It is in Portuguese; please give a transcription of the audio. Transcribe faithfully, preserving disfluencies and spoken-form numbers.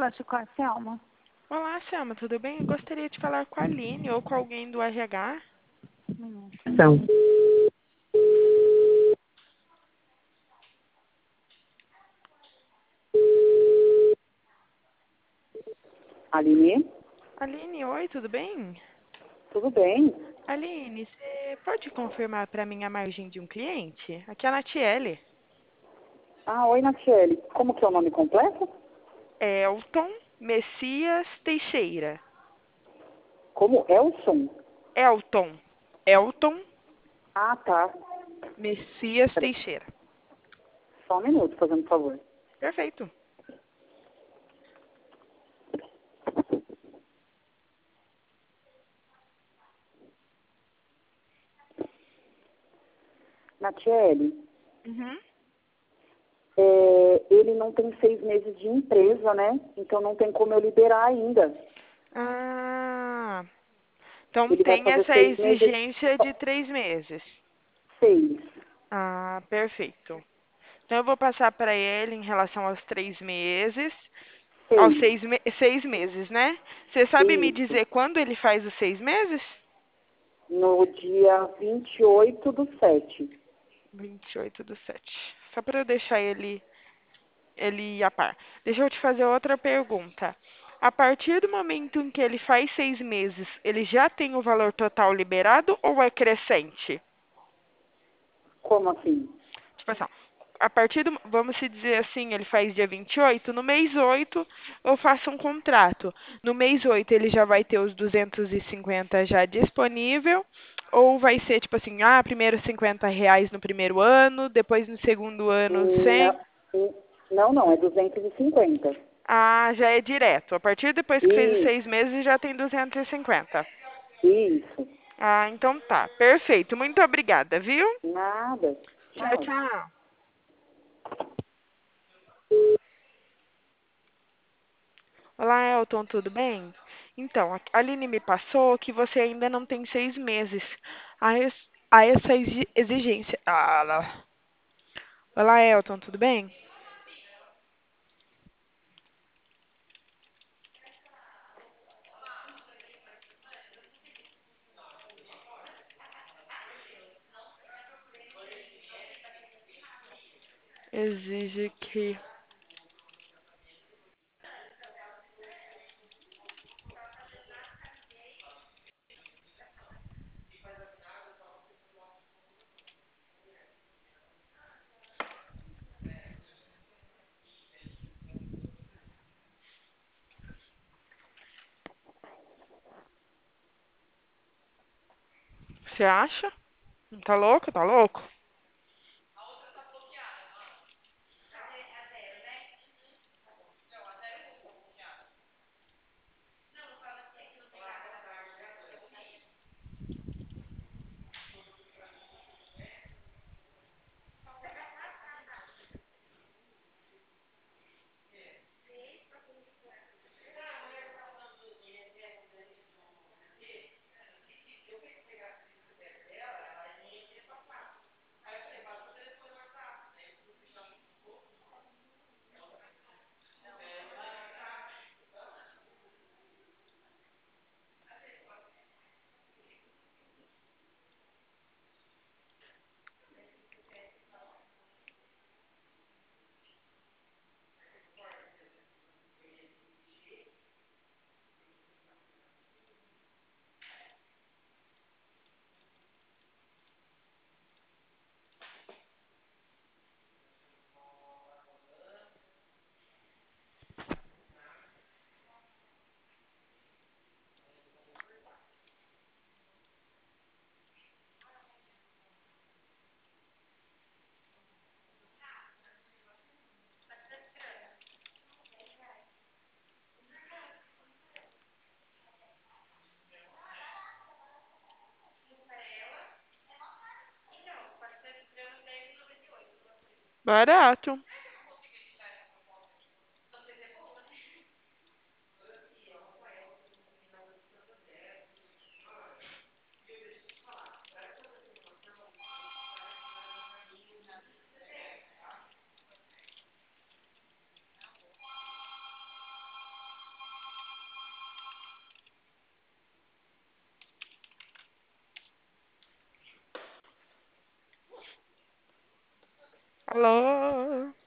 Classificar, Selma. Olá, Selma, tudo bem? Eu gostaria de falar com a Aline ou com alguém do R H. Hum. Então, Aline, Aline, oi, tudo bem? tudo bem? Aline, você pode confirmar para mim a margem de um cliente? Aqui é a Natiele. Ah, oi, Natiele. Como que é o nome completo? Elton Messias Teixeira. Como Elson? Elton. Elton Ah, tá. Messias Peraí, Teixeira. só um minuto, fazendo um favor. Perfeito. Natiele, Uhum. é, ele não tem seis meses de empresa, né? Então não tem como eu liberar ainda. Ah, então Ele vai tem fazer essa seis meses, exigência de três meses. seis. Ah, perfeito. Então eu vou passar para ele em relação aos três meses. Aos Seis. seis, me- seis meses, né? Você sabe me Isso. dizer quando ele faz os seis meses? No dia vinte e oito do sete. vinte e oito do sete. Só para eu deixar ele, ele a par. Deixa eu te fazer outra pergunta. A partir do momento em que ele faz seis meses, ele já tem o valor total liberado ou é crescente? Como assim? Tipo assim, ó, a partir do, vamos se dizer assim, ele faz dia vinte e oito, no mês oito eu faço um contrato. No mês oito ele já vai ter os duzentos e cinquenta já disponível, ou vai ser tipo assim, ah, primeiro cinquenta reais no primeiro ano, depois no segundo ano cem. Não, não, não, é duzentos e cinquenta. Ah, já é direto. A partir depois que fez os Isso, seis meses já tem duzentos e cinquenta. isso. Ah, então tá. Perfeito. Muito obrigada, viu? Nada. Tchau, Tchau. tchau. Olá, Elton, tudo bem? Então, a Aline me passou que você ainda não tem seis meses. Há, es- há essa exi- exigência. Ah, lá. Olá, Elton, tudo bem? Exige que. Você acha? Não tá louco? Tá louco? Barato. Alô?